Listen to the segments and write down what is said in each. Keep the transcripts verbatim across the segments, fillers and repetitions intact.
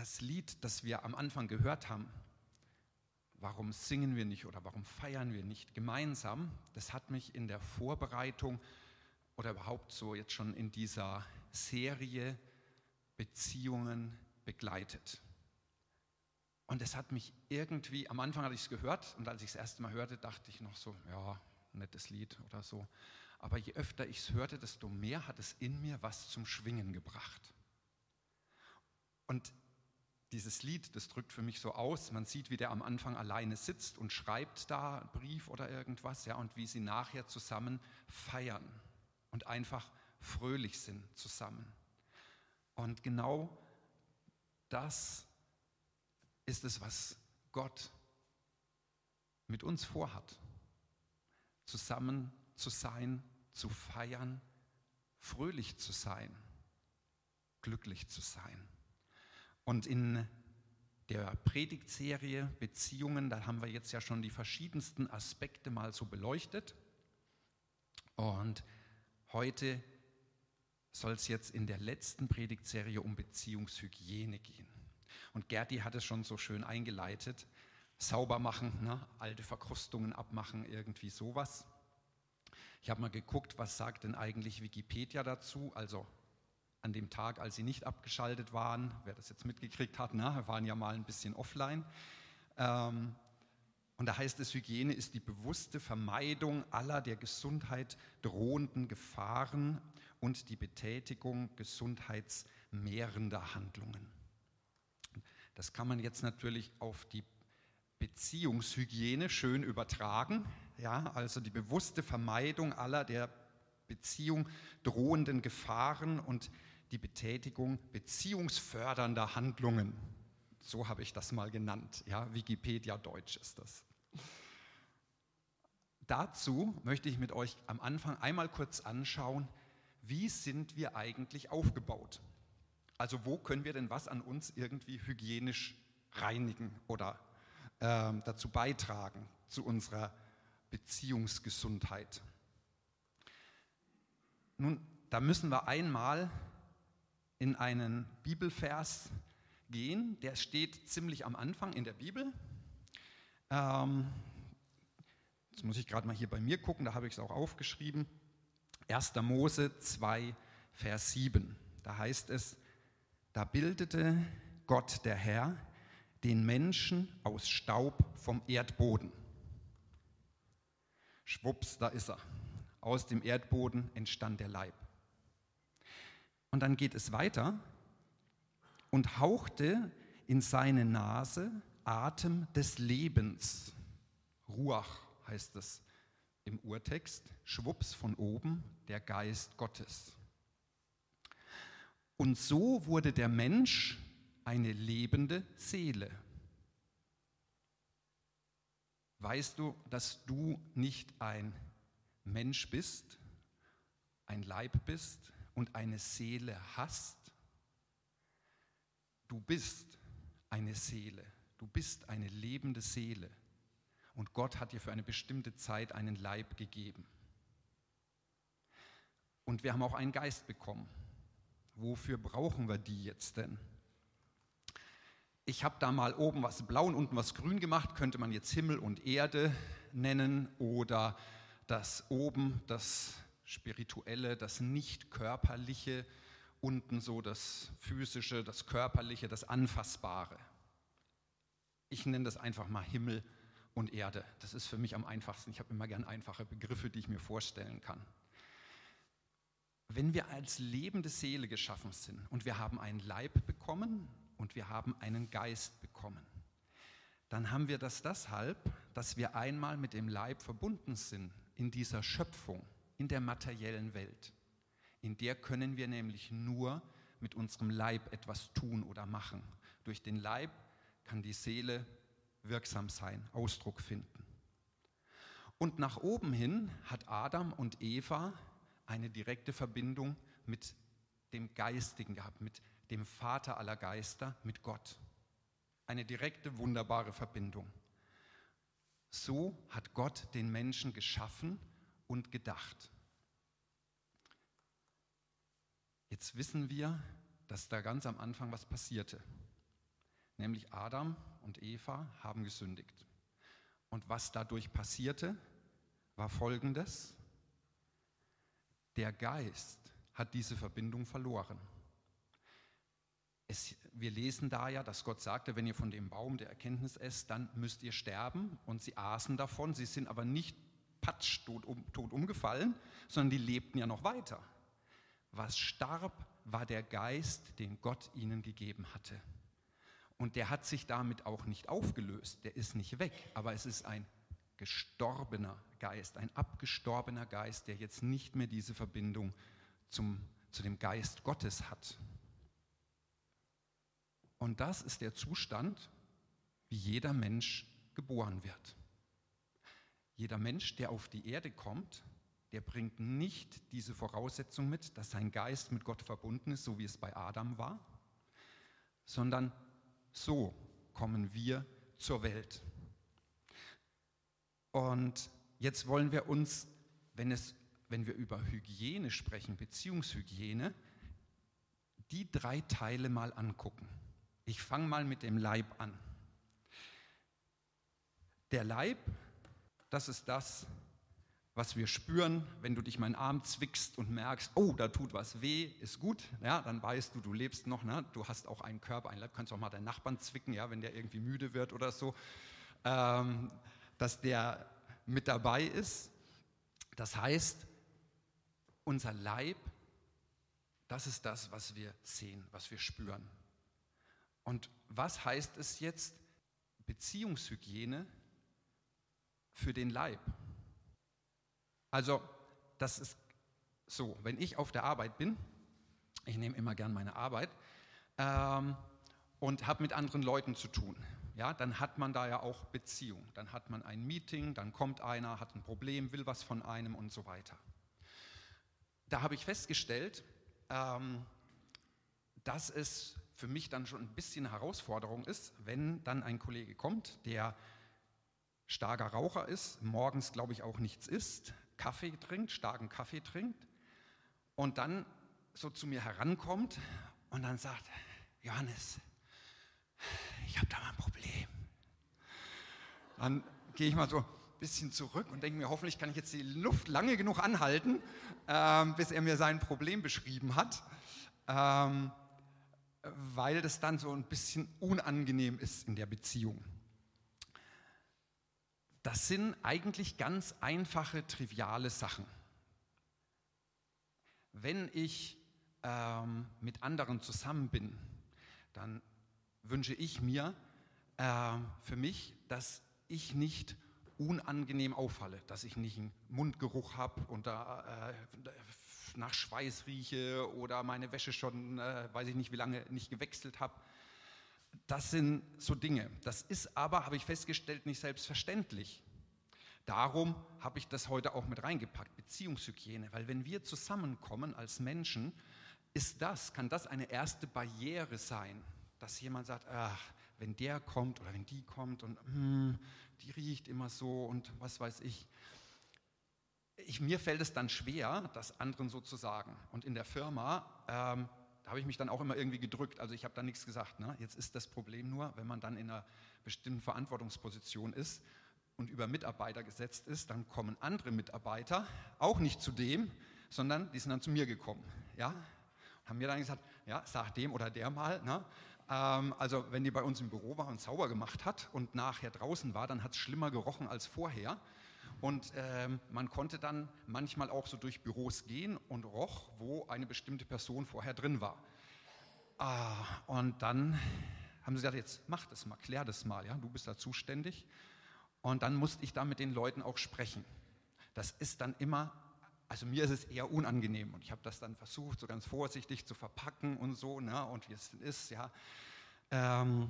das Lied, das wir am Anfang gehört haben, warum singen wir nicht oder warum feiern wir nicht gemeinsam, das hat mich in der Vorbereitung oder überhaupt so jetzt schon in dieser Serie Beziehungen begleitet. Und es hat mich irgendwie, am Anfang hatte ich es gehört und als ich es das erste Mal hörte, dachte ich noch so, ja, nettes Lied oder so. Aber je öfter ich es hörte, desto mehr hat es in mir was zum Schwingen gebracht. Und dieses Lied, das drückt für mich so aus, man sieht, wie der am Anfang alleine sitzt und schreibt da einen Brief oder irgendwas, ja, und wie sie nachher zusammen feiern und einfach fröhlich sind zusammen. Und genau das ist es, was Gott mit uns vorhat. Zusammen zu sein, zu feiern, fröhlich zu sein, glücklich zu sein. Und in der Predigtserie Beziehungen, da haben wir jetzt ja schon die verschiedensten Aspekte mal so beleuchtet. Und heute soll es jetzt in der letzten Predigtserie um Beziehungshygiene gehen. Und Gerti hat es schon so schön eingeleitet. Sauber machen, ne? Alte Verkrustungen abmachen, irgendwie sowas. Ich habe mal geguckt, was sagt denn eigentlich Wikipedia dazu, also an dem Tag, als sie nicht abgeschaltet waren, wer das jetzt mitgekriegt hat, ne, wir waren ja mal ein bisschen offline. Ähm, und da heißt es, Hygiene ist die bewusste Vermeidung aller der Gesundheit drohenden Gefahren und die Betätigung gesundheitsmehrender Handlungen. Das kann man jetzt natürlich auf die Beziehungshygiene schön übertragen, ja, also die bewusste Vermeidung aller der Beziehung drohenden Gefahren und die Betätigung beziehungsfördernder Handlungen. So habe ich das mal genannt. Ja, Wikipedia Deutsch ist das. Dazu möchte ich mit euch am Anfang einmal kurz anschauen, wie sind wir eigentlich aufgebaut? Also wo können wir denn was an uns irgendwie hygienisch reinigen oder äh, dazu beitragen, zu unserer Beziehungsgesundheit? Nun, da müssen wir einmal in einen Bibelvers gehen, der steht ziemlich am Anfang in der Bibel. Ähm, jetzt muss ich gerade mal hier bei mir gucken, da habe ich es auch aufgeschrieben. erster Mose zwei, Vers sieben. Da heißt es, da bildete Gott der Herr den Menschen aus Staub vom Erdboden. Schwupps, da ist er. Aus dem Erdboden entstand der Leib. Und dann geht es weiter und hauchte in seine Nase Atem des Lebens. Ruach heißt es im Urtext. Schwupps von oben der Geist Gottes. Und so wurde der Mensch eine lebende Seele. Weißt du, dass du nicht ein Mensch bist, ein Leib bist und eine Seele hast? Du bist eine Seele, du bist eine lebende Seele und Gott hat dir für eine bestimmte Zeit einen Leib gegeben. Und wir haben auch einen Geist bekommen. Wofür brauchen wir die jetzt denn? Ich habe da mal oben was blau und unten was grün gemacht, könnte man jetzt Himmel und Erde nennen oder das oben, das Spirituelle, das Nicht-Körperliche, unten so das Physische, das Körperliche, das Anfassbare. Ich nenne das einfach mal Himmel und Erde. Das ist für mich am einfachsten. Ich habe immer gern einfache Begriffe, die ich mir vorstellen kann. Wenn wir als lebende Seele geschaffen sind und wir haben einen Leib bekommen und wir haben einen Geist bekommen, dann haben wir das deshalb, dass wir einmal mit dem Leib verbunden sind in dieser Schöpfung, in der materiellen Welt. In der können wir nämlich nur mit unserem Leib etwas tun oder machen. Durch den Leib kann die Seele wirksam sein, Ausdruck finden. Und nach oben hin hat Adam und Eva eine direkte Verbindung mit dem Geistigen gehabt, mit dem Vater aller Geister, mit Gott. Eine direkte, wunderbare Verbindung. So hat Gott den Menschen geschaffen und gedacht. Jetzt wissen wir, dass da ganz am Anfang was passierte. nämlich Adam und Eva haben gesündigt. Und was dadurch passierte, war Folgendes: Der Geist hat diese Verbindung verloren. Es, wir lesen da ja, dass Gott sagte, wenn ihr von dem Baum der Erkenntnis esst, dann müsst ihr sterben. Und sie aßen davon, sie sind aber nicht patsch tot, um, tot umgefallen, sondern die lebten ja noch weiter. Was starb, war der Geist, den Gott ihnen gegeben hatte. Und der hat sich damit auch nicht aufgelöst, der ist nicht weg, aber es ist ein gestorbener Geist, ein abgestorbener Geist, der jetzt nicht mehr diese Verbindung zum, zu dem Geist Gottes hat. Und das ist der Zustand, wie jeder Mensch geboren wird. Jeder Mensch, der auf die Erde kommt, der bringt nicht diese Voraussetzung mit, dass sein Geist mit Gott verbunden ist, so wie es bei Adam war, sondern so kommen wir zur Welt. Und jetzt wollen wir uns, wenn, es, wenn wir über Hygiene sprechen, Beziehungshygiene, die drei Teile mal angucken. Ich fange mal mit dem Leib an. Der Leib, das ist das, was wir spüren, wenn du dich mal in den Arm zwickst und merkst, oh, da tut was weh, ist gut, ja, dann weißt du, du lebst noch, ne? Du hast auch einen Körper, einen Leib, kannst auch mal deinen Nachbarn zwicken, ja, wenn der irgendwie müde wird oder so, ähm, dass der mit dabei ist. Das heißt, unser Leib, das ist das, was wir sehen, was wir spüren. Und was heißt es jetzt, Beziehungshygiene für den Leib? Also, das ist so, wenn ich auf der Arbeit bin, ich nehme immer gern meine Arbeit ähm, und habe mit anderen Leuten zu tun, ja, dann hat man da ja auch Beziehung. Dann hat man ein Meeting, dann kommt einer, hat ein Problem, will was von einem und so weiter. Da habe ich festgestellt, ähm, dass es für mich dann schon ein bisschen Herausforderung ist, wenn dann ein Kollege kommt, der starker Raucher ist, morgens glaube ich auch nichts isst, Kaffee trinkt, starken Kaffee trinkt und dann so zu mir herankommt und dann sagt, Johannes, ich habe da mal ein Problem. Dann gehe ich mal so ein bisschen zurück und denke mir, hoffentlich kann ich jetzt die Luft lange genug anhalten, ähm, bis er mir sein Problem beschrieben hat. Ähm, weil das dann so ein bisschen unangenehm ist in der Beziehung. Das sind eigentlich ganz einfache, triviale Sachen. Wenn ich ähm, mit anderen zusammen bin, dann wünsche ich mir äh, für mich, dass ich nicht unangenehm auffalle, dass ich nicht einen Mundgeruch habe und da äh, nach Schweiß rieche oder meine Wäsche schon, äh, weiß ich nicht, wie lange nicht gewechselt habe. Das sind so Dinge. Das ist aber, habe ich festgestellt, nicht selbstverständlich. Darum habe ich das heute auch mit reingepackt, Beziehungshygiene. Weil wenn wir zusammenkommen als Menschen, ist das, kann das eine erste Barriere sein, dass jemand sagt, ach, wenn der kommt oder wenn die kommt und hm, die riecht immer so und was weiß ich. Ich, mir fällt es dann schwer, das anderen so zu sagen. Und in der Firma, ähm, da habe ich mich dann auch immer irgendwie gedrückt. Also ich habe da nichts gesagt. Ne? Jetzt ist das Problem nur, wenn man dann in einer bestimmten Verantwortungsposition ist und über Mitarbeiter gesetzt ist, dann kommen andere Mitarbeiter auch nicht zu dem, sondern die sind dann zu mir gekommen. Ja? Haben mir dann gesagt, ja, sag dem oder der mal. Ne? Ähm, also wenn die bei uns im Büro war und sauber gemacht hat und nachher draußen war, dann hat es schlimmer gerochen als vorher. Und ähm, man konnte dann manchmal auch so durch Büros gehen und roch, wo eine bestimmte Person vorher drin war. Ah, und dann haben sie gesagt, jetzt mach das mal, klär das mal, ja, du bist da zuständig. Und dann musste ich da mit den Leuten auch sprechen. Das ist dann immer, also mir ist es eher unangenehm und ich habe das dann versucht, so ganz vorsichtig zu verpacken und so, ne, und wie es ist, ja. Ähm,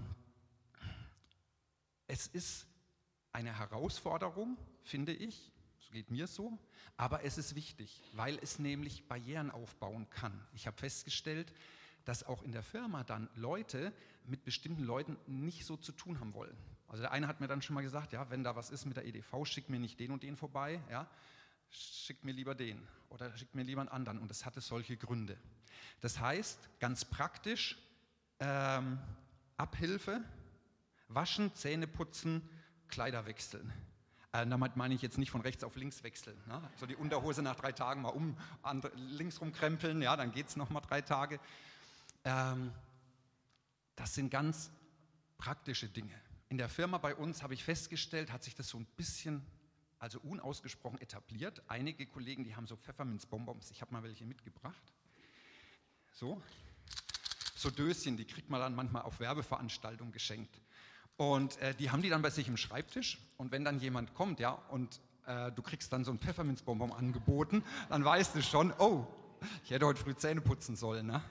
es ist eine Herausforderung, finde ich, so geht mir so, aber es ist wichtig, weil es nämlich Barrieren aufbauen kann. Ich habe festgestellt, dass auch in der Firma dann Leute mit bestimmten Leuten nicht so zu tun haben wollen. Also der eine hat mir dann schon mal gesagt, ja, wenn da was ist mit der E D V, schick mir nicht den und den vorbei, ja, schick mir lieber den oder schick mir lieber einen anderen. Und das hatte solche Gründe. Das heißt, ganz praktisch, ähm, Abhilfe Waschen, Zähne putzen, Kleider wechseln. Äh, damit meine ich jetzt nicht von rechts auf links wechseln. Ne? So die Unterhose nach drei Tagen mal um, andere, links rumkrempeln, ja, dann geht es nochmal drei Tage. Ähm, das sind ganz praktische Dinge. In der Firma bei uns habe ich festgestellt, hat sich das so ein bisschen, also unausgesprochen etabliert. Einige Kollegen, die haben so Pfefferminzbonbons. Ich habe mal welche mitgebracht. So. So Döschen, die kriegt man dann manchmal auf Werbeveranstaltungen geschenkt. Und äh, die haben die dann bei sich im Schreibtisch. Und wenn dann jemand kommt, ja, und äh, du kriegst dann so ein Pfefferminzbonbon angeboten, dann weißt du schon, oh, ich hätte heute früh Zähne putzen sollen. Ne?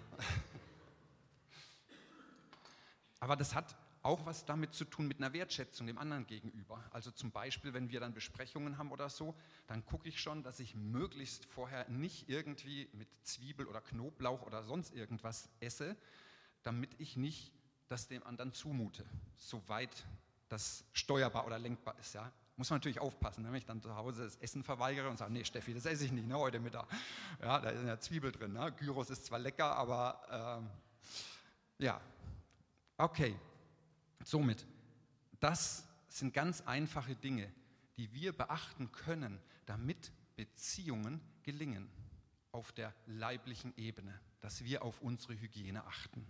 Aber das hat auch was damit zu tun mit einer Wertschätzung dem anderen gegenüber. Also zum Beispiel, wenn wir dann Besprechungen haben oder so, dann gucke ich schon, dass ich möglichst vorher nicht irgendwie mit Zwiebel oder Knoblauch oder sonst irgendwas esse, damit ich nicht das dem anderen zumute, soweit das steuerbar oder lenkbar ist. Ja? Muss man natürlich aufpassen, wenn ich dann zu Hause das Essen verweigere und sage, nee Steffi, das esse ich nicht, ne, heute Mittag. Ja, da ist ja Zwiebel drin. Ne? Gyros ist zwar lecker, aber ähm, ja, okay. Somit, das sind ganz einfache Dinge, die wir beachten können, damit Beziehungen gelingen auf der leiblichen Ebene, dass wir auf unsere Hygiene achten.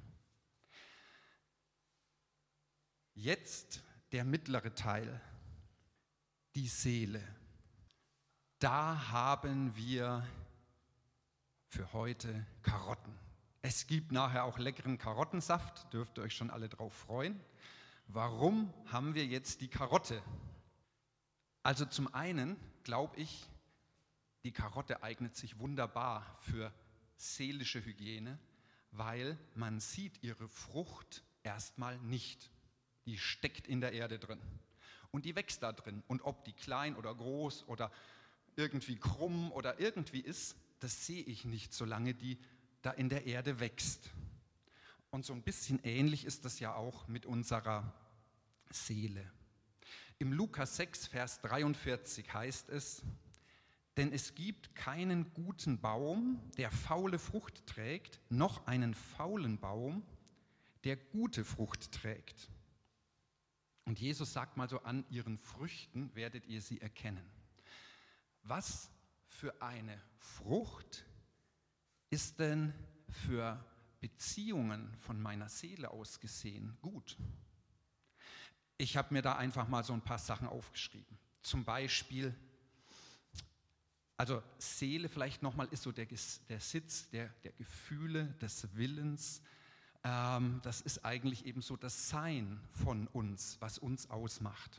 Jetzt der mittlere Teil, die Seele. Da haben wir für heute Karotten. Es gibt nachher auch leckeren Karottensaft, dürft ihr euch schon alle drauf freuen. Warum haben wir jetzt die Karotte? Also zum einen glaube ich, die Karotte eignet sich wunderbar für seelische Hygiene, weil man sieht ihre Frucht erstmal nicht. Die steckt in der Erde drin und die wächst da drin. Und ob die klein oder groß oder irgendwie krumm oder irgendwie ist, das sehe ich nicht, solange die da in der Erde wächst. Und so ein bisschen ähnlich ist das ja auch mit unserer Seele. Im Lukas sechs, Vers dreiundvierzig heißt es, denn es gibt keinen guten Baum, der faule Frucht trägt, noch einen faulen Baum, der gute Frucht trägt. Und Jesus sagt mal so, an ihren Früchten werdet ihr sie erkennen. Was für eine Frucht ist denn für Beziehungen von meiner Seele aus gesehen gut? Ich habe mir da einfach mal so ein paar Sachen aufgeschrieben. Zum Beispiel, also Seele vielleicht nochmal ist so der, der Sitz der, der Gefühle, des Willens. Ähm, das ist eigentlich eben so das Sein von uns, was uns ausmacht.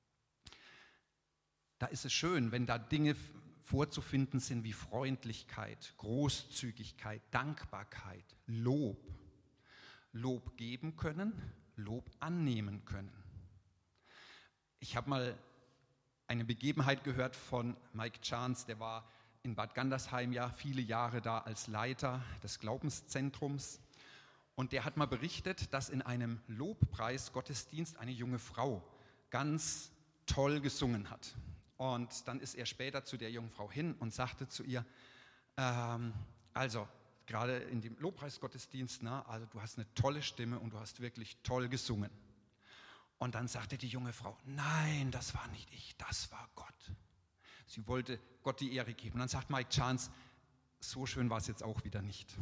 Da ist es schön, wenn da Dinge vorzufinden sind wie Freundlichkeit, Großzügigkeit, Dankbarkeit, Lob. Lob geben können, Lob annehmen können. Ich habe mal eine Begebenheit gehört von Mike Chance, der war in Bad Gandersheim ja viele Jahre da als Leiter des Glaubenszentrums. Und der hat mal berichtet, dass in einem Lobpreis-Gottesdienst eine junge Frau ganz toll gesungen hat. Und dann ist er später zu der jungen Frau hin und sagte zu ihr, ähm, also gerade in dem Lobpreis-Gottesdienst, na, also du hast eine tolle Stimme und du hast wirklich toll gesungen. Und dann sagte die junge Frau, nein, das war nicht ich, das war Gott. Sie wollte Gott die Ehre geben. Und dann sagt Mike Chance, so schön war es jetzt auch wieder nicht.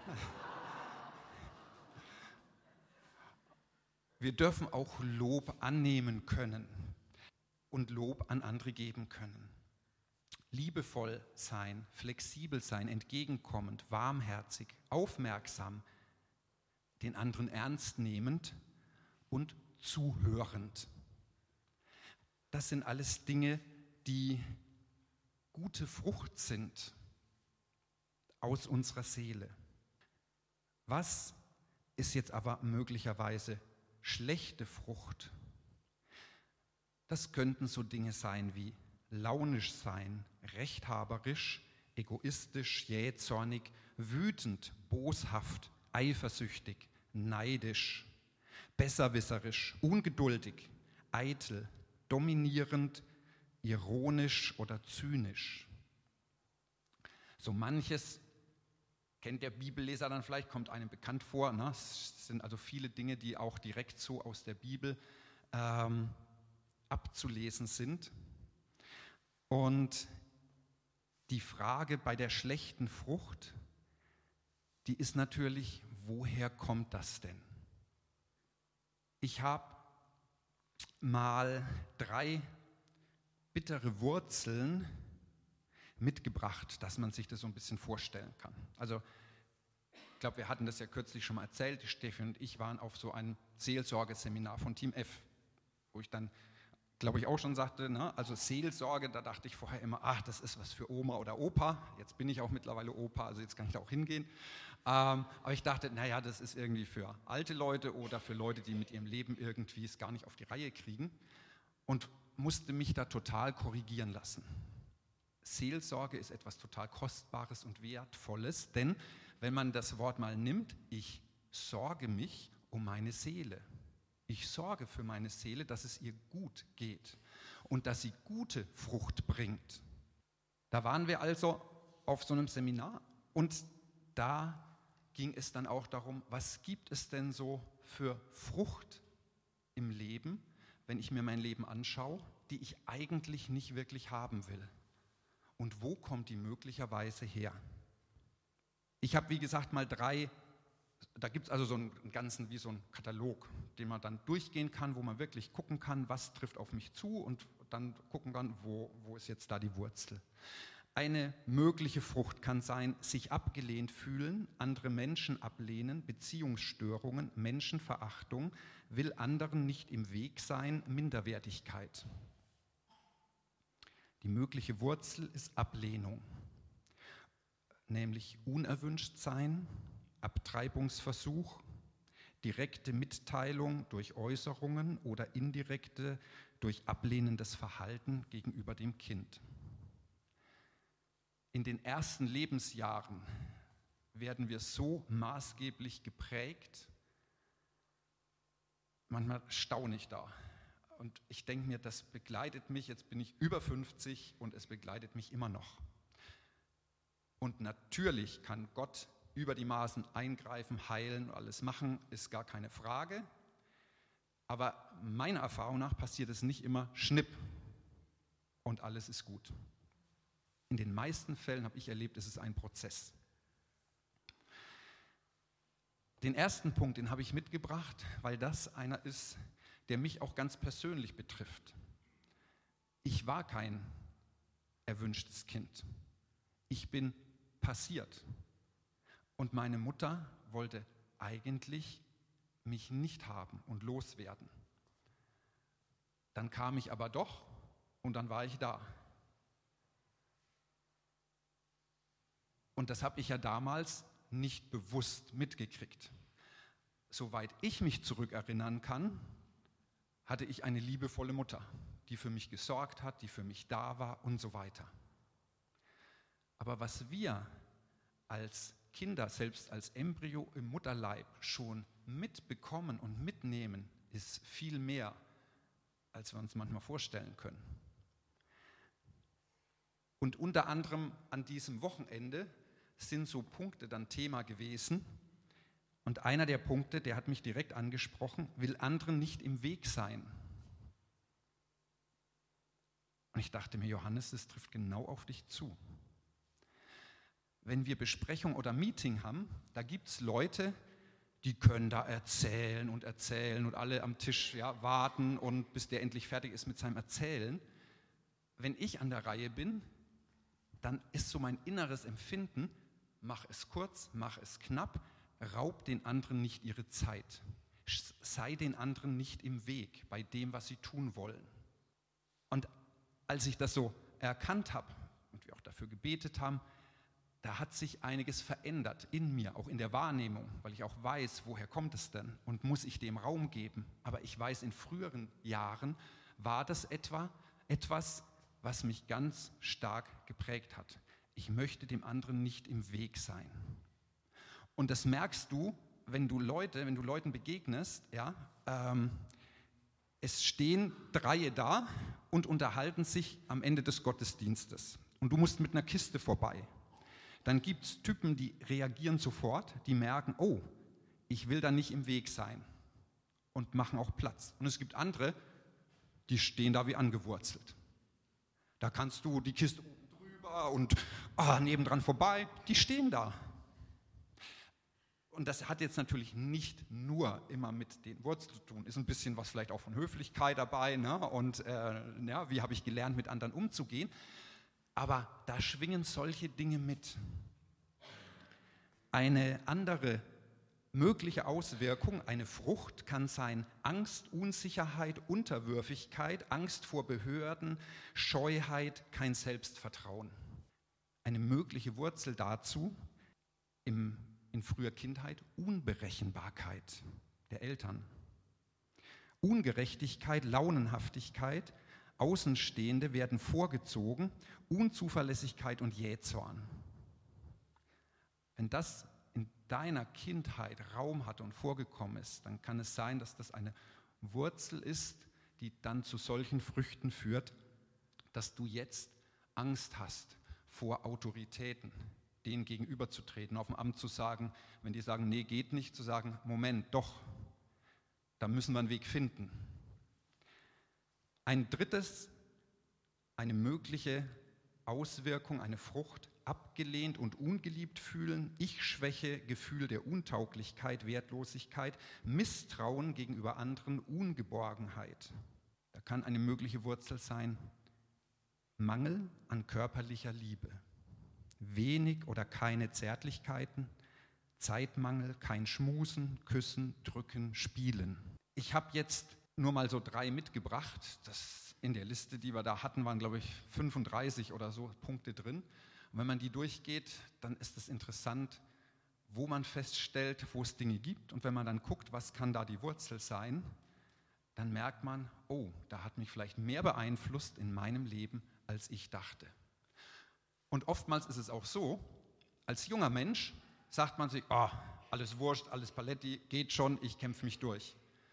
Wir dürfen auch Lob annehmen können und Lob an andere geben können. Liebevoll sein, flexibel sein, entgegenkommend, warmherzig, aufmerksam, den anderen ernst nehmend und zuhörend. Das sind alles Dinge, die gute Frucht sind aus unserer Seele. Was ist jetzt aber möglicherweise schlechte Frucht? Das könnten so Dinge sein wie launisch sein, rechthaberisch, egoistisch, jähzornig, wütend, boshaft, eifersüchtig, neidisch, besserwisserisch, ungeduldig, eitel, dominierend, ironisch oder zynisch. So manches kennt der Bibelleser dann vielleicht, kommt einem bekannt vor. Ne? Es sind also viele Dinge, die auch direkt so aus der Bibel ähm, abzulesen sind. Und die Frage bei der schlechten Frucht, die ist natürlich, woher kommt das denn? Ich habe mal drei bittere Wurzeln mitgebracht, dass man sich das so ein bisschen vorstellen kann. Also ich glaube, wir hatten das ja kürzlich schon mal erzählt, die Steffi und ich waren auf so einem Seelsorgeseminar von Team F, wo ich dann, glaube ich, auch schon sagte, ne, also Seelsorge, da dachte ich vorher immer, ach, das ist was für Oma oder Opa. Jetzt bin ich auch mittlerweile Opa, also jetzt kann ich da auch hingehen. Ähm, aber ich dachte, naja, das ist irgendwie für alte Leute oder für Leute, die mit ihrem Leben irgendwie es gar nicht auf die Reihe kriegen, und musste mich da total korrigieren lassen. Seelsorge ist etwas total Kostbares und Wertvolles, denn wenn man das Wort mal nimmt, ich sorge mich um meine Seele. Ich sorge für meine Seele, dass es ihr gut geht und dass sie gute Frucht bringt. Da waren wir also auf so einem Seminar und da ging es dann auch darum, was gibt es denn so für Frucht im Leben, wenn ich mir mein Leben anschaue, die ich eigentlich nicht wirklich haben will. Und wo kommt die möglicherweise her? Ich habe, wie gesagt, mal drei, da gibt es also so einen ganzen, wie so einen Katalog, den man dann durchgehen kann, wo man wirklich gucken kann, was trifft auf mich zu und dann gucken kann, wo, wo ist jetzt da die Wurzel. Eine mögliche Frucht kann sein, sich abgelehnt fühlen, andere Menschen ablehnen, Beziehungsstörungen, Menschenverachtung, will anderen nicht im Weg sein, Minderwertigkeit. Die mögliche Wurzel ist Ablehnung, nämlich unerwünscht sein, Abtreibungsversuch, direkte Mitteilung durch Äußerungen oder indirekte durch ablehnendes Verhalten gegenüber dem Kind. In den ersten Lebensjahren werden wir so maßgeblich geprägt, manchmal staune ich da. Und ich denke mir, das begleitet mich, jetzt bin ich über fünfzig und es begleitet mich immer noch. Und natürlich kann Gott über die Maßen eingreifen, heilen und alles machen, ist gar keine Frage. Aber meiner Erfahrung nach passiert es nicht immer schnipp und alles ist gut. In den meisten Fällen habe ich erlebt, es ist ein Prozess. Den ersten Punkt, den habe ich mitgebracht, weil das einer ist, der mich auch ganz persönlich betrifft. Ich war kein erwünschtes Kind. Ich bin passiert. Und meine Mutter wollte eigentlich mich nicht haben und loswerden. Dann kam ich aber doch und dann war ich da. Und das habe ich ja damals nicht bewusst mitgekriegt. Soweit ich mich zurückerinnern kann, hatte ich eine liebevolle Mutter, die für mich gesorgt hat, die für mich da war und so weiter. Aber was wir als Kinder, selbst als Embryo im Mutterleib schon mitbekommen und mitnehmen, ist viel mehr, als wir uns manchmal vorstellen können. Und unter anderem an diesem Wochenende sind so Punkte dann Thema gewesen. Und einer der Punkte, der hat mich direkt angesprochen, will anderen nicht im Weg sein. Und ich dachte mir, Johannes, das trifft genau auf dich zu. Wenn wir Besprechung oder Meeting haben, da gibt es Leute, die können da erzählen und erzählen und alle am Tisch ja, warten und bis der endlich fertig ist mit seinem Erzählen. Wenn ich an der Reihe bin, dann ist so mein inneres Empfinden, mach es kurz, mach es knapp, raub den anderen nicht ihre Zeit. Sei den anderen nicht im Weg bei dem, was sie tun wollen. Und als ich das so erkannt habe und wir auch dafür gebetet haben, da hat sich einiges verändert in mir, auch in der Wahrnehmung, weil ich auch weiß, woher kommt es denn und muss ich dem Raum geben. Aber ich weiß, in früheren Jahren war das etwa etwas, was mich ganz stark geprägt hat. Ich möchte dem anderen nicht im Weg sein. Und das merkst du, wenn du Leute, wenn du Leuten begegnest, ja, ähm, es stehen Dreie da und unterhalten sich am Ende des Gottesdienstes. Und du musst mit einer Kiste vorbei. Dann gibt es Typen, die reagieren sofort, die merken, oh, ich will da nicht im Weg sein und machen auch Platz. Und es gibt andere, die stehen da wie angewurzelt. Da kannst du die Kiste oben drüber und ah, nebendran vorbei, die stehen da. Und das hat jetzt natürlich nicht nur immer mit den Wurzeln zu tun. Ist ein bisschen was vielleicht auch von Höflichkeit dabei, ne? Und äh, ja, wie habe ich gelernt, mit anderen umzugehen. Aber da schwingen solche Dinge mit. Eine andere mögliche Auswirkung, eine Frucht kann sein Angst, Unsicherheit, Unterwürfigkeit, Angst vor Behörden, Scheuheit, kein Selbstvertrauen. Eine mögliche Wurzel dazu im in früher Kindheit Unberechenbarkeit der Eltern, Ungerechtigkeit, Launenhaftigkeit, Außenstehende werden vorgezogen, Unzuverlässigkeit und Jähzorn. Wenn das in deiner Kindheit Raum hatte und vorgekommen ist, dann kann es sein, dass das eine Wurzel ist, die dann zu solchen Früchten führt, dass du jetzt Angst hast vor Autoritäten, denen gegenüberzutreten, auf dem Amt zu sagen, wenn die sagen, nee, geht nicht, zu sagen, Moment, doch, da müssen wir einen Weg finden. Ein drittes, eine mögliche Auswirkung, eine Frucht, abgelehnt und ungeliebt fühlen, Ich-Schwäche, Gefühl der Untauglichkeit, Wertlosigkeit, Misstrauen gegenüber anderen, Ungeborgenheit. Da kann eine mögliche Wurzel sein, Mangel an körperlicher Liebe. Wenig oder keine Zärtlichkeiten, Zeitmangel, kein Schmusen, Küssen, Drücken, Spielen. Ich habe jetzt nur mal so drei mitgebracht. Das in der Liste, die wir da hatten, waren, glaube ich, fünfunddreißig oder so Punkte drin. Und wenn man die durchgeht, dann ist es interessant, wo man feststellt, wo es Dinge gibt. Und wenn man dann guckt, was kann da die Wurzel sein, dann merkt man, oh, da hat mich vielleicht mehr beeinflusst in meinem Leben, als ich dachte. Und oftmals ist es auch so, als junger Mensch sagt man sich, oh, alles wurscht, alles Paletti, geht schon, ich kämpfe mich durch.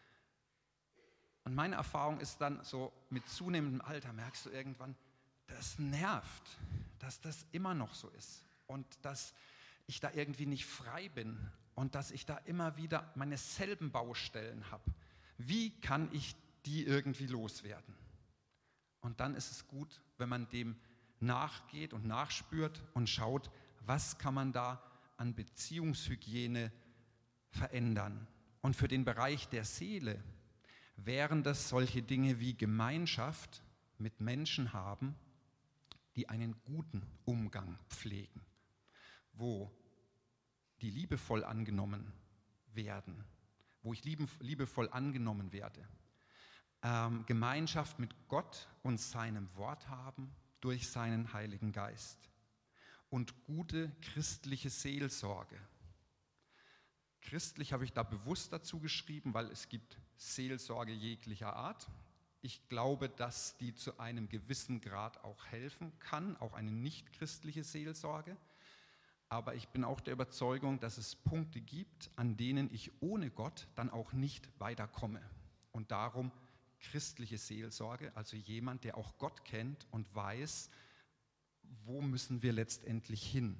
Und meine Erfahrung ist dann so, mit zunehmendem Alter merkst du irgendwann, das nervt, dass das immer noch so ist und dass ich da irgendwie nicht frei bin und dass ich da immer wieder meine selben Baustellen habe. Wie kann ich die irgendwie loswerden? Und dann ist es gut, wenn man dem nachgeht und nachspürt und schaut, was kann man da an Beziehungshygiene verändern. Und für den Bereich der Seele wären das solche Dinge wie Gemeinschaft mit Menschen haben, die einen guten Umgang pflegen, wo die liebevoll angenommen werden, wo ich liebevoll angenommen werde. Ähm, Gemeinschaft mit Gott und seinem Wort haben, durch seinen Heiligen Geist und gute christliche Seelsorge. Christlich habe ich da bewusst dazu geschrieben, weil es gibt Seelsorge jeglicher Art. Ich glaube, dass die zu einem gewissen Grad auch helfen kann, auch eine nicht-christliche Seelsorge. Aber ich bin auch der Überzeugung, dass es Punkte gibt, an denen ich ohne Gott dann auch nicht weiterkomme. Und darum christliche Seelsorge, also jemand, der auch Gott kennt und weiß, wo müssen wir letztendlich hin.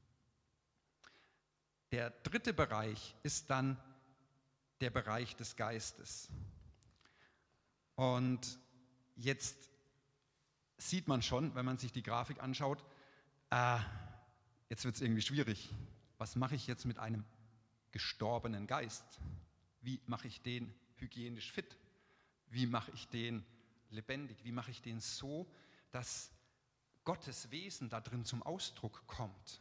Der dritte Bereich ist dann der Bereich des Geistes. Und jetzt sieht man schon, wenn man sich die Grafik anschaut, äh, jetzt wird es irgendwie schwierig. Was mache ich jetzt mit einem gestorbenen Geist? Wie mache ich den hygienisch fit? Wie mache ich den lebendig? Wie mache ich den so, dass Gottes Wesen da drin zum Ausdruck kommt?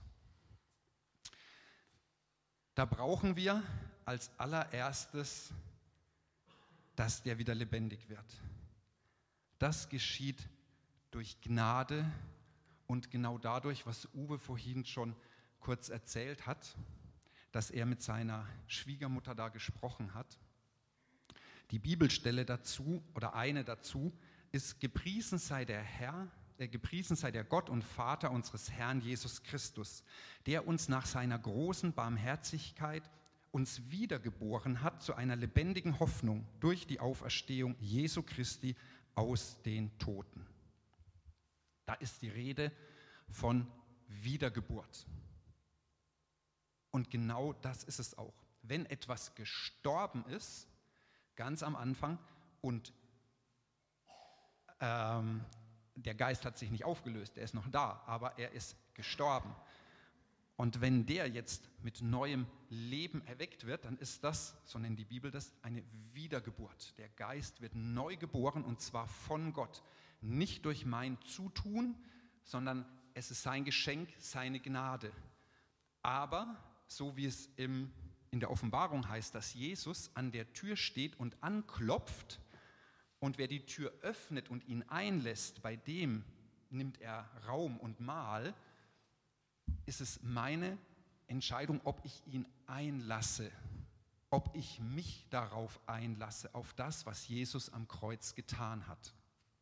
Da brauchen wir als allererstes, dass der wieder lebendig wird. Das geschieht durch Gnade und genau dadurch, was Uwe vorhin schon kurz erzählt hat, dass er mit seiner Schwiegermutter da gesprochen hat. Die Bibelstelle dazu oder eine dazu ist: Gepriesen sei der Herr, äh, gepriesen sei der Gott und Vater unseres Herrn Jesus Christus, der uns nach seiner großen Barmherzigkeit uns wiedergeboren hat zu einer lebendigen Hoffnung durch die Auferstehung Jesu Christi aus den Toten. Da ist die Rede von Wiedergeburt. Und genau das ist es auch. Wenn etwas gestorben ist, ganz am Anfang, und ähm, der Geist hat sich nicht aufgelöst, er ist noch da, aber er ist gestorben. Und wenn der jetzt mit neuem Leben erweckt wird, dann ist das, so nennt die Bibel das, eine Wiedergeburt. Der Geist wird neu geboren und zwar von Gott. Nicht durch mein Zutun, sondern es ist sein Geschenk, seine Gnade. Aber, so wie es im, in der Offenbarung heißt, dass Jesus an der Tür steht und anklopft und wer die Tür öffnet und ihn einlässt, bei dem nimmt er Raum und Mahl, ist es meine Entscheidung, ob ich ihn einlasse, ob ich mich darauf einlasse, auf das, was Jesus am Kreuz getan hat.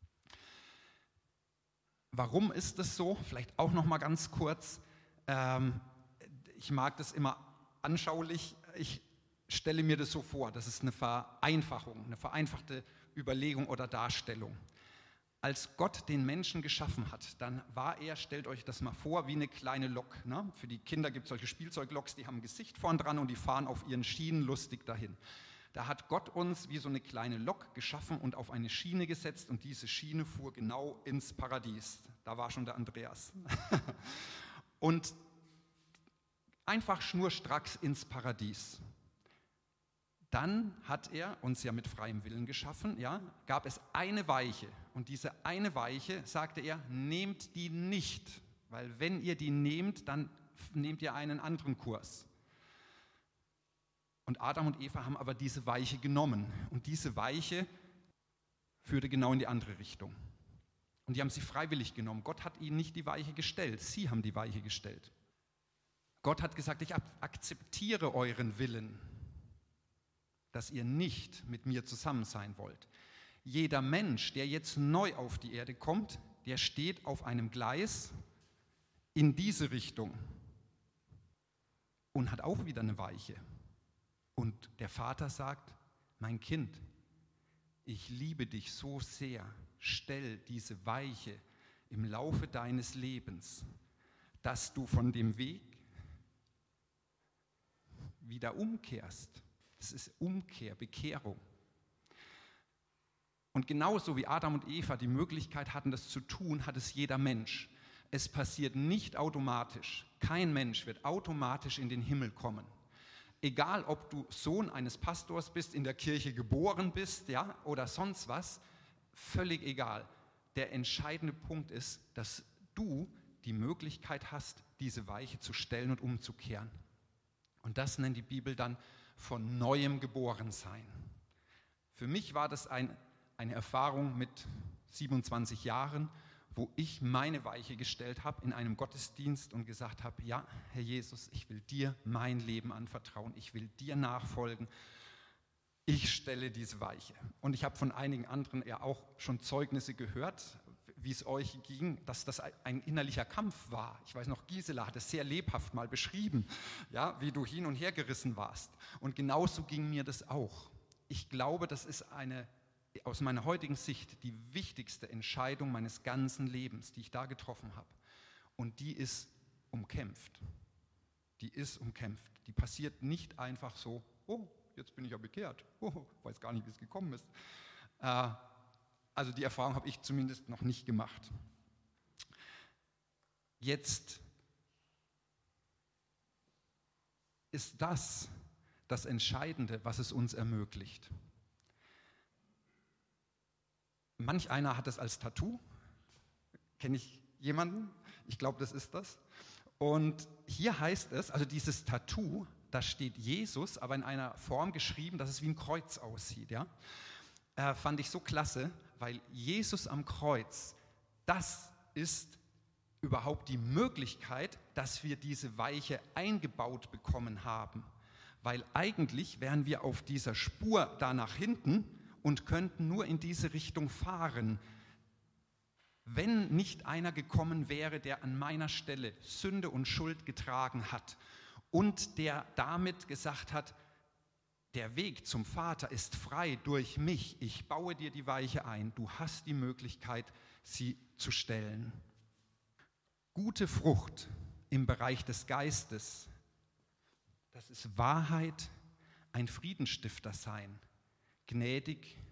Warum ist es so? Vielleicht auch noch mal ganz kurz. Ähm, ich mag das immer anschaulich. Ich stelle mir das so vor, das ist eine Vereinfachung, eine vereinfachte Überlegung oder Darstellung. Als Gott den Menschen geschaffen hat, dann war er, stellt euch das mal vor, wie eine kleine Lok. Ne? Für die Kinder gibt es solche Spielzeugloks, die haben ein Gesicht vorn dran und die fahren auf ihren Schienen lustig dahin. Da hat Gott uns wie so eine kleine Lok geschaffen und auf eine Schiene gesetzt und diese Schiene fuhr genau ins Paradies. Da war schon der Andreas. Und einfach schnurstracks ins Paradies. Dann hat er uns ja mit freiem Willen geschaffen, ja, gab es eine Weiche. Und diese eine Weiche, sagte er, nehmt die nicht, weil wenn ihr die nehmt, dann nehmt ihr einen anderen Kurs. Und Adam und Eva haben aber diese Weiche genommen. Und diese Weiche führte genau in die andere Richtung. Und die haben sie freiwillig genommen. Gott hat ihnen nicht die Weiche gestellt, sie haben die Weiche gestellt. Gott hat gesagt, ich akzeptiere euren Willen, dass ihr nicht mit mir zusammen sein wollt. Jeder Mensch, der jetzt neu auf die Erde kommt, der steht auf einem Gleis in diese Richtung und hat auch wieder eine Weiche. Und der Vater sagt, mein Kind, ich liebe dich so sehr, stell diese Weiche im Laufe deines Lebens, dass du von dem Weg wieder umkehrst. Das ist Umkehr, Bekehrung. Und genauso wie Adam und Eva die Möglichkeit hatten, das zu tun, hat es jeder Mensch. Es passiert nicht automatisch. Kein Mensch wird automatisch in den Himmel kommen. Egal, ob du Sohn eines Pastors bist, in der Kirche geboren bist, ja, oder sonst was, völlig egal. Der entscheidende Punkt ist, dass du die Möglichkeit hast, diese Weiche zu stellen und umzukehren. Und das nennt die Bibel dann von neuem Geborensein. Für mich war das ein, eine Erfahrung mit siebenundzwanzig Jahren, wo ich meine Weiche gestellt habe in einem Gottesdienst und gesagt habe, ja, Herr Jesus, ich will dir mein Leben anvertrauen, ich will dir nachfolgen, ich stelle diese Weiche. Und ich habe von einigen anderen ja auch schon Zeugnisse gehört, wie es euch ging, dass das ein innerlicher Kampf war. Ich weiß noch, Gisela hat es sehr lebhaft mal beschrieben, ja, wie du hin und her gerissen warst. Und genauso ging mir das auch. Ich glaube, das ist eine, aus meiner heutigen Sicht, die wichtigste Entscheidung meines ganzen Lebens, die ich da getroffen habe. Und die ist umkämpft. Die ist umkämpft. Die passiert nicht einfach so, oh, jetzt bin ich ja bekehrt. Oh, weiß gar nicht, wie es gekommen ist. Äh, Also die Erfahrung habe ich zumindest noch nicht gemacht. Jetzt ist das das Entscheidende, was es uns ermöglicht. Manch einer hat es als Tattoo. Kenne ich jemanden? Ich glaube, das ist das. Und hier heißt es, also dieses Tattoo, da steht Jesus, aber in einer Form geschrieben, dass es wie ein Kreuz aussieht. Ja? Äh, fand ich so klasse, weil Jesus am Kreuz, das ist überhaupt die Möglichkeit, dass wir diese Weiche eingebaut bekommen haben. Weil eigentlich wären wir auf dieser Spur da nach hinten und könnten nur in diese Richtung fahren, wenn nicht einer gekommen wäre, der an meiner Stelle Sünde und Schuld getragen hat und der damit gesagt hat, der Weg zum Vater ist frei durch mich. Ich baue dir die Weiche ein. Du hast die Möglichkeit, sie zu stellen. Gute Frucht im Bereich des Geistes, das ist Wahrheit, ein Friedensstifter sein, gnädig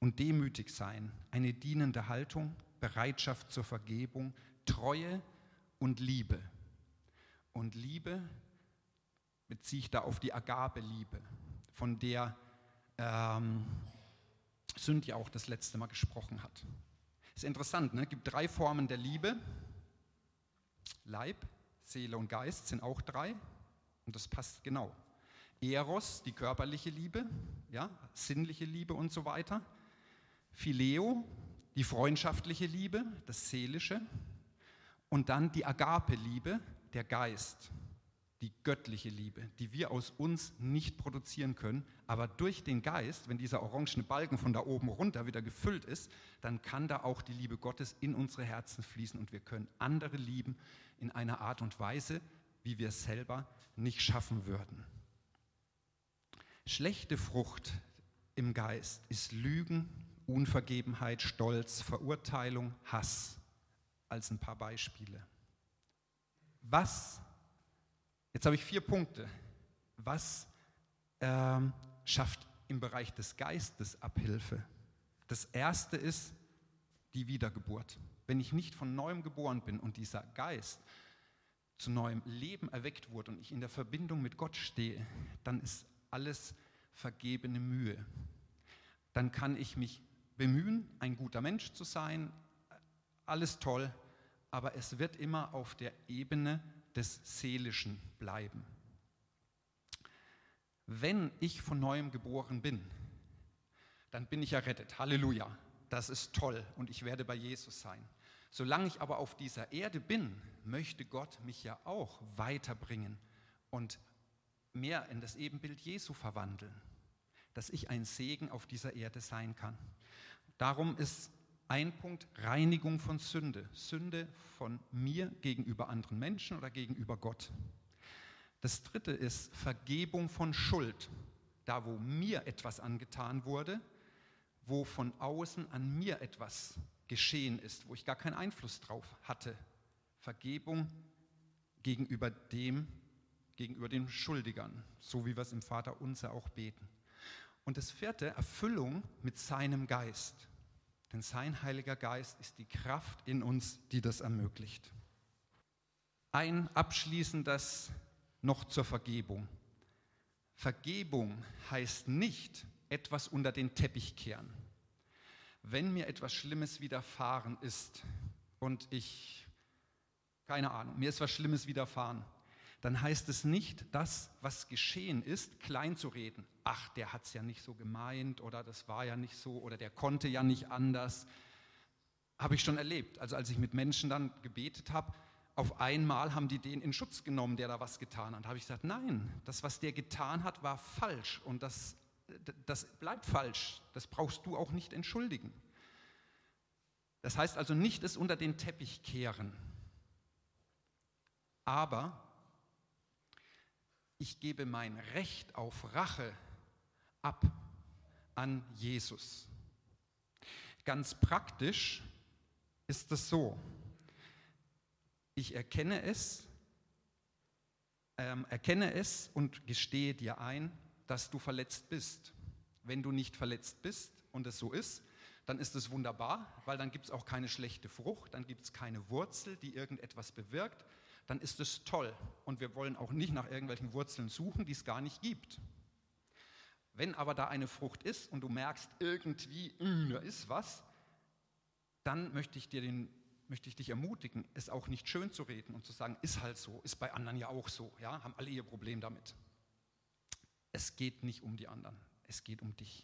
und demütig sein, eine dienende Haltung, Bereitschaft zur Vergebung, Treue und Liebe. Und Liebe beziehe ich da auf die Agape-Liebe, von der ähm, Cynthia auch das letzte Mal gesprochen hat. Ist interessant, ne? Es gibt drei Formen der Liebe. Leib, Seele und Geist sind auch drei und das passt genau. Eros, die körperliche Liebe, ja, sinnliche Liebe und so weiter. Phileo, die freundschaftliche Liebe, das Seelische. Und dann die Agape-Liebe, der Geist, die göttliche Liebe, die wir aus uns nicht produzieren können. Aber durch den Geist, wenn dieser orangene Balken von da oben runter wieder gefüllt ist, dann kann da auch die Liebe Gottes in unsere Herzen fließen und wir können andere lieben in einer Art und Weise, wie wir es selber nicht schaffen würden. Schlechte Frucht im Geist ist Lügen, Unvergebenheit, Stolz, Verurteilung, Hass, als ein paar Beispiele. Was, jetzt habe ich vier Punkte, was ähm, schafft im Bereich des Geistes Abhilfe? Das erste ist die Wiedergeburt. Wenn ich nicht von neuem geboren bin und dieser Geist zu neuem Leben erweckt wurde und ich in der Verbindung mit Gott stehe, dann ist alles vergebene Mühe. Dann kann ich mich bemühen, ein guter Mensch zu sein, alles toll, aber es wird immer auf der Ebene des Seelischen bleiben. Wenn ich von neuem geboren bin, dann bin ich errettet. Halleluja, das ist toll und ich werde bei Jesus sein. Solange ich aber auf dieser Erde bin, möchte Gott mich ja auch weiterbringen und mehr in das Ebenbild Jesu verwandeln, dass ich ein Segen auf dieser Erde sein kann. Darum ist ein Punkt Reinigung von Sünde. Sünde von mir gegenüber anderen Menschen oder gegenüber Gott. Das dritte ist Vergebung von Schuld. Da, wo mir etwas angetan wurde, wo von außen an mir etwas geschehen ist, wo ich gar keinen Einfluss drauf hatte. Vergebung gegenüber dem, gegenüber den Schuldigern, so wie wir es im Vaterunser auch beten. Und das vierte, Erfüllung mit seinem Geist. Denn sein Heiliger Geist ist die Kraft in uns, die das ermöglicht. Ein abschließendes noch zur Vergebung. Vergebung heißt nicht etwas unter den Teppich kehren. Wenn mir etwas Schlimmes widerfahren ist und ich, keine Ahnung, mir ist was Schlimmes widerfahren, dann heißt es nicht, das, was geschehen ist, klein zu reden. Ach, der hat es ja nicht so gemeint oder das war ja nicht so oder der konnte ja nicht anders. Habe ich schon erlebt. Also als ich mit Menschen dann gebetet habe, auf einmal haben die den in Schutz genommen, der da was getan hat. Da habe ich gesagt, nein, das, was der getan hat, war falsch und das, das bleibt falsch. Das brauchst du auch nicht entschuldigen. Das heißt also nicht es unter den Teppich kehren. Aber ich gebe mein Recht auf Rache ab an Jesus. Ganz praktisch ist es so, ich erkenne es, ähm, erkenne es und gestehe dir ein, dass du verletzt bist. Wenn du nicht verletzt bist und es so ist, dann ist es wunderbar, weil dann gibt es auch keine schlechte Frucht, dann gibt es keine Wurzel, die irgendetwas bewirkt, dann ist es toll. Und wir wollen auch nicht nach irgendwelchen Wurzeln suchen, die es gar nicht gibt. Wenn aber da eine Frucht ist und du merkst irgendwie, da ist was, dann möchte ich dir den, möchte ich dich ermutigen, es auch nicht schön zu reden und zu sagen, ist halt so, ist bei anderen ja auch so, ja, haben alle ihr Problem damit. Es geht nicht um die anderen, es geht um dich.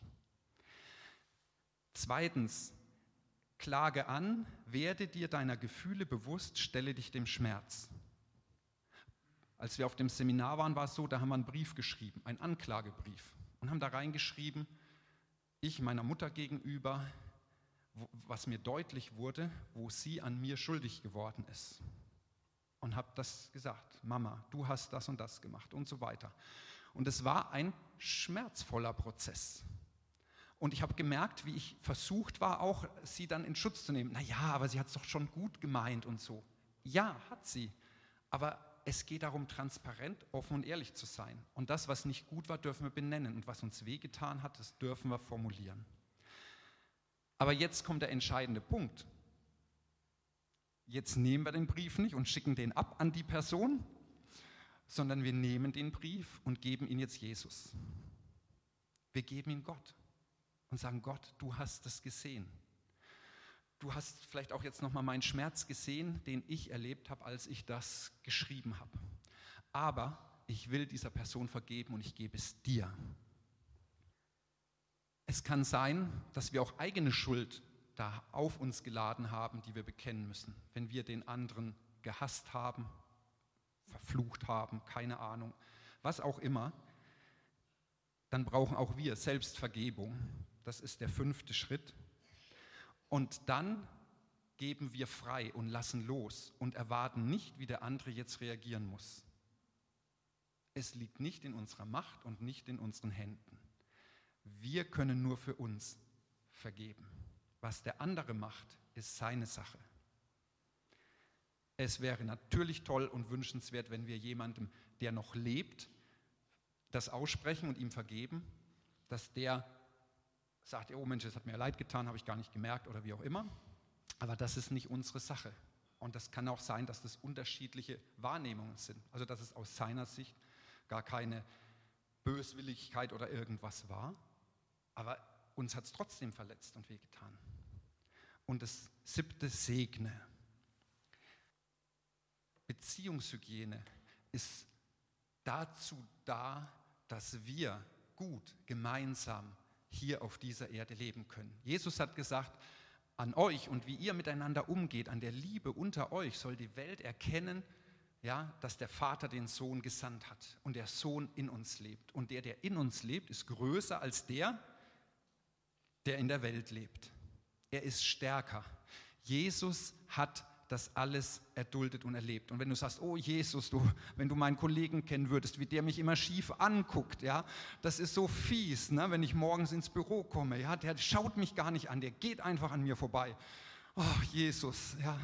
Zweitens, klage an, werde dir deiner Gefühle bewusst, stelle dich dem Schmerz. Als wir auf dem Seminar waren, war es so, da haben wir einen Brief geschrieben, einen Anklagebrief und haben da reingeschrieben, ich meiner Mutter gegenüber, was mir deutlich wurde, wo sie an mir schuldig geworden ist. Und habe das gesagt, Mama, du hast das und das gemacht und so weiter. Und es war ein schmerzvoller Prozess. Und ich habe gemerkt, wie ich versucht war, auch sie dann in Schutz zu nehmen. Naja, aber sie hat es doch schon gut gemeint und so. Ja, hat sie. Aber es geht darum, transparent, offen und ehrlich zu sein. Und das, was nicht gut war, dürfen wir benennen. Und was uns wehgetan hat, das dürfen wir formulieren. Aber jetzt kommt der entscheidende Punkt. Jetzt nehmen wir den Brief nicht und schicken den ab an die Person, sondern wir nehmen den Brief und geben ihn jetzt Jesus. Wir geben ihn Gott und sagen, Gott, du hast es gesehen. Du hast vielleicht auch jetzt nochmal meinen Schmerz gesehen, den ich erlebt habe, als ich das geschrieben habe. Aber ich will dieser Person vergeben und ich gebe es dir. Es kann sein, dass wir auch eigene Schuld da auf uns geladen haben, die wir bekennen müssen. Wenn wir den anderen gehasst haben, verflucht haben, keine Ahnung, was auch immer, dann brauchen auch wir Selbstvergebung. Das ist der fünfte Schritt. Und dann geben wir frei und lassen los und erwarten nicht, wie der andere jetzt reagieren muss. Es liegt nicht in unserer Macht und nicht in unseren Händen. Wir können nur für uns vergeben. Was der andere macht, ist seine Sache. Es wäre natürlich toll und wünschenswert, wenn wir jemandem, der noch lebt, das aussprechen und ihm vergeben, dass der sagt, oh Mensch, es hat mir leid getan, habe ich gar nicht gemerkt oder wie auch immer. Aber das ist nicht unsere Sache. Und das kann auch sein, dass das unterschiedliche Wahrnehmungen sind. Also dass es aus seiner Sicht gar keine Böswilligkeit oder irgendwas war. Aber uns hat es trotzdem verletzt und wehgetan. Und das siebte, segne. Beziehungshygiene ist dazu da, dass wir gut gemeinsam hier auf dieser Erde leben können. Jesus hat gesagt, an euch und wie ihr miteinander umgeht, an der Liebe unter euch soll die Welt erkennen, ja, dass der Vater den Sohn gesandt hat und der Sohn in uns lebt. Und der, der in uns lebt, ist größer als der, der in der Welt lebt. Er ist stärker. Jesus hat das alles erduldet und erlebt. Und wenn du sagst, oh Jesus, du, wenn du meinen Kollegen kennen würdest, wie der mich immer schief anguckt, ja, das ist so fies, ne, wenn ich morgens ins Büro komme, ja, der schaut mich gar nicht an, der geht einfach an mir vorbei. Oh, Jesus, ja.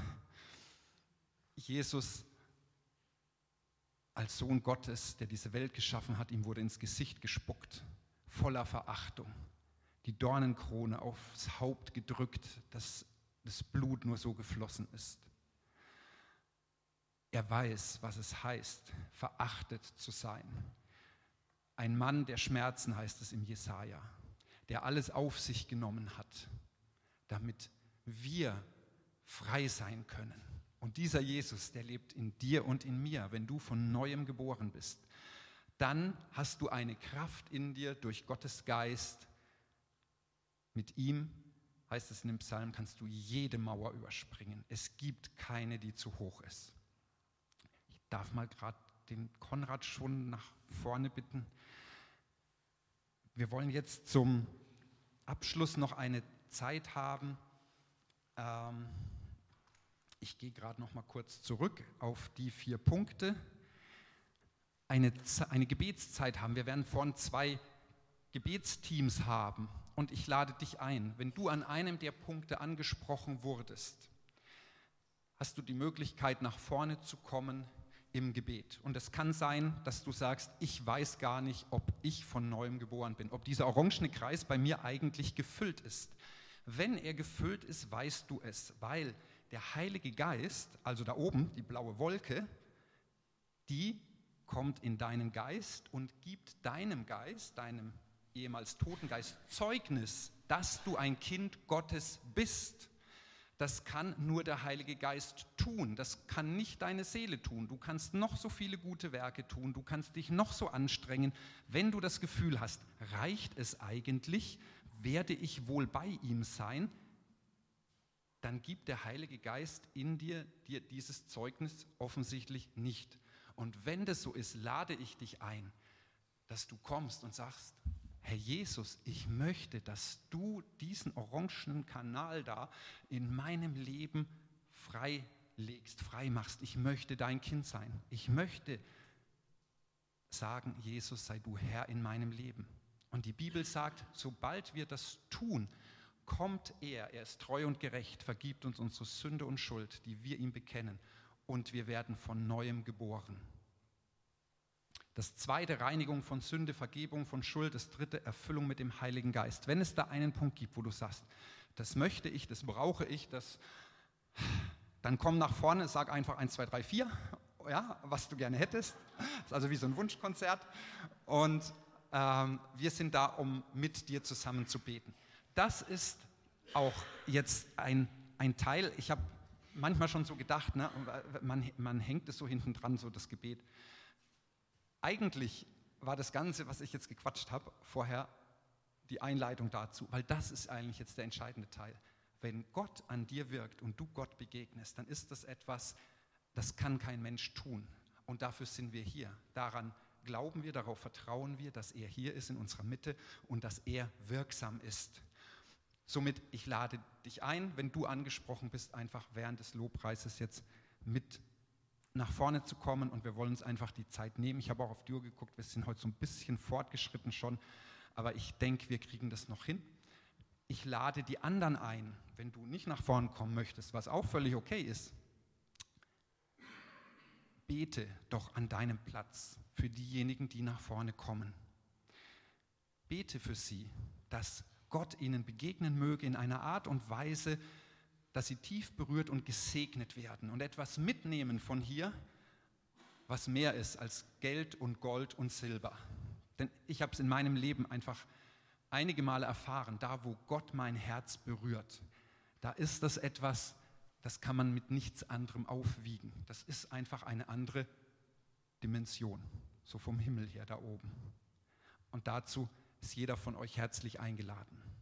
Jesus als Sohn Gottes, der diese Welt geschaffen hat, ihm wurde ins Gesicht gespuckt, voller Verachtung, die Dornenkrone aufs Haupt gedrückt, dass das Blut nur so geflossen ist. Er weiß, was es heißt, verachtet zu sein. Ein Mann der Schmerzen, heißt es im Jesaja, der alles auf sich genommen hat, damit wir frei sein können. Und dieser Jesus, der lebt in dir und in mir, wenn du von Neuem geboren bist. Dann hast du eine Kraft in dir durch Gottes Geist. Mit ihm, heißt es in dem Psalm, kannst du jede Mauer überspringen. Es gibt keine, die zu hoch ist. Ich darf mal gerade den Konrad schon nach vorne bitten. Wir wollen jetzt zum Abschluss noch eine Zeit haben. Ähm, ich gehe gerade noch mal kurz zurück auf die vier Punkte. Eine, eine Gebetszeit haben. Wir werden vorhin zwei Gebetsteams haben. Und ich lade dich ein, wenn du an einem der Punkte angesprochen wurdest, hast du die Möglichkeit, nach vorne zu kommen im Gebet. Und es kann sein, dass du sagst, ich weiß gar nicht, ob ich von Neuem geboren bin, ob dieser orangene Kreis bei mir eigentlich gefüllt ist. Wenn er gefüllt ist, weißt du es, weil der Heilige Geist, also da oben, die blaue Wolke, die kommt in deinen Geist und gibt deinem Geist, deinem ehemals Totengeist, Zeugnis, dass du ein Kind Gottes bist. Das kann nur der Heilige Geist tun. Das kann nicht deine Seele tun. Du kannst noch so viele gute Werke tun. Du kannst dich noch so anstrengen. Wenn du das Gefühl hast, reicht es eigentlich, werde ich wohl bei ihm sein, dann gibt der Heilige Geist in dir, dir dieses Zeugnis offensichtlich nicht. Und wenn das so ist, lade ich dich ein, dass du kommst und sagst, Herr Jesus, ich möchte, dass du diesen orangenen Kanal da in meinem Leben freilegst, frei machst. Ich möchte dein Kind sein. Ich möchte sagen, Jesus, sei du Herr in meinem Leben. Und die Bibel sagt, sobald wir das tun, kommt er, er ist treu und gerecht, vergibt uns unsere Sünde und Schuld, die wir ihm bekennen. Und wir werden von Neuem geboren. Das zweite, Reinigung von Sünde, Vergebung von Schuld. Das dritte, Erfüllung mit dem Heiligen Geist. Wenn es da einen Punkt gibt, wo du sagst, das möchte ich, das brauche ich, das, dann komm nach vorne, sag einfach eins, zwei, drei, vier, ja, was du gerne hättest. Das ist also wie so ein Wunschkonzert. Und ähm, wir sind da, um mit dir zusammen zu beten. Das ist auch jetzt ein, ein Teil, ich habe manchmal schon so gedacht, ne, man, man hängt es so hinten dran, so das Gebet. Eigentlich war das Ganze, was ich jetzt gequatscht habe, vorher die Einleitung dazu, weil das ist eigentlich jetzt der entscheidende Teil. Wenn Gott an dir wirkt und du Gott begegnest, dann ist das etwas, das kann kein Mensch tun. Und dafür sind wir hier. Daran glauben wir, darauf vertrauen wir, dass er hier ist in unserer Mitte und dass er wirksam ist. Somit, ich lade dich ein, wenn du angesprochen bist, einfach während des Lobpreises jetzt mit nach vorne zu kommen, und wir wollen uns einfach die Zeit nehmen. Ich habe auch auf die Uhr geguckt, wir sind heute so ein bisschen fortgeschritten schon, aber ich denke, wir kriegen das noch hin. Ich lade die anderen ein, wenn du nicht nach vorne kommen möchtest, was auch völlig okay ist. Bete doch an deinem Platz für diejenigen, die nach vorne kommen. Bete für sie, dass Gott ihnen begegnen möge in einer Art und Weise, dass sie tief berührt und gesegnet werden und etwas mitnehmen von hier, was mehr ist als Geld und Gold und Silber. Denn ich habe es in meinem Leben einfach einige Male erfahren, da wo Gott mein Herz berührt, da ist das etwas, das kann man mit nichts anderem aufwiegen. Das ist einfach eine andere Dimension, so vom Himmel her da oben. Und dazu ist jeder von euch herzlich eingeladen.